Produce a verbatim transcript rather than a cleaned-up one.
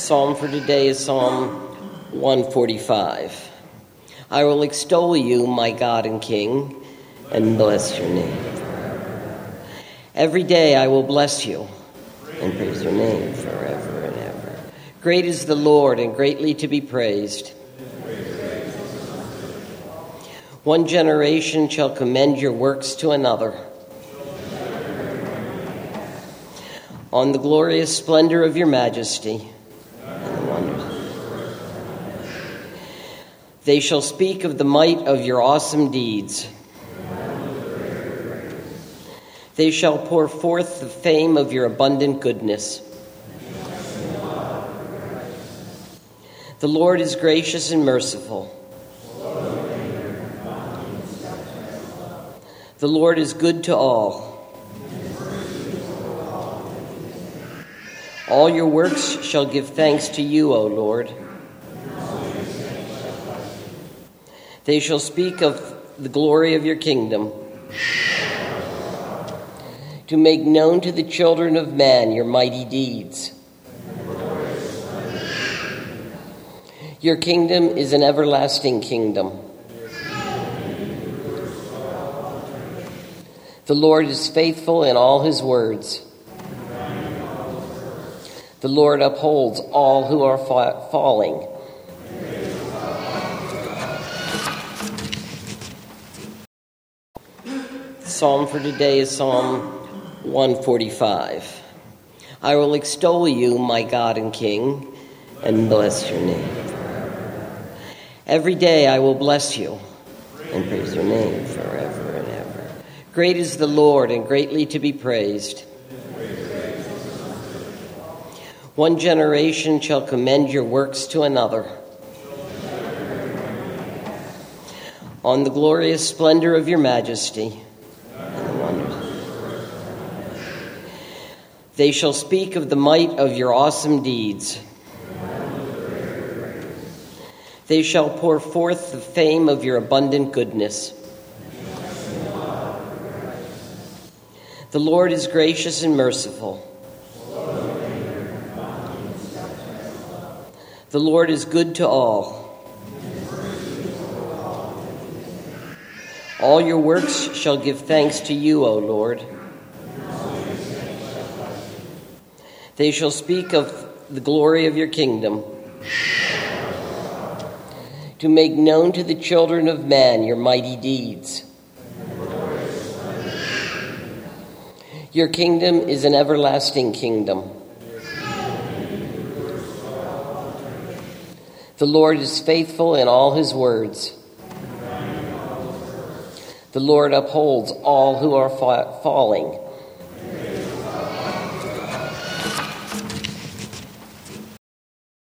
Psalm for today is Psalm one forty-five. I will extol you, my God and King, and bless your name. Every day I will bless you and praise your name forever and ever. Great is the Lord and greatly to be praised. One generation shall commend your works to another. On the glorious splendor of your majesty and the wonders. They shall speak of the might of your awesome deeds. They shall pour forth the fame of your abundant goodness. The Lord is gracious and merciful. The Lord is good to all. All your works shall give thanks to you, O Lord. They shall speak of the glory of your kingdom, to make known to the children of man your mighty deeds. Your kingdom is an everlasting kingdom. The Lord is faithful in all his words. The Lord upholds all who are fa- falling. The psalm for today is Psalm one forty-five. I will extol you, my God and King, and bless your name. Every day I will bless you and praise your name forever and ever. Great is the Lord and greatly to be praised. One generation shall commend your works to another. On the glorious splendor of your majesty and the wonders. They shall speak of the might of your awesome deeds. They shall pour forth the fame of your abundant goodness. The Lord is gracious and merciful. The Lord is good to all. All your works shall give thanks to you, O Lord. They shall speak of the glory of your kingdom, to make known to the children of man your mighty deeds. Your kingdom is an everlasting kingdom. The Lord is faithful in all his words. The Lord upholds all who are fa- falling.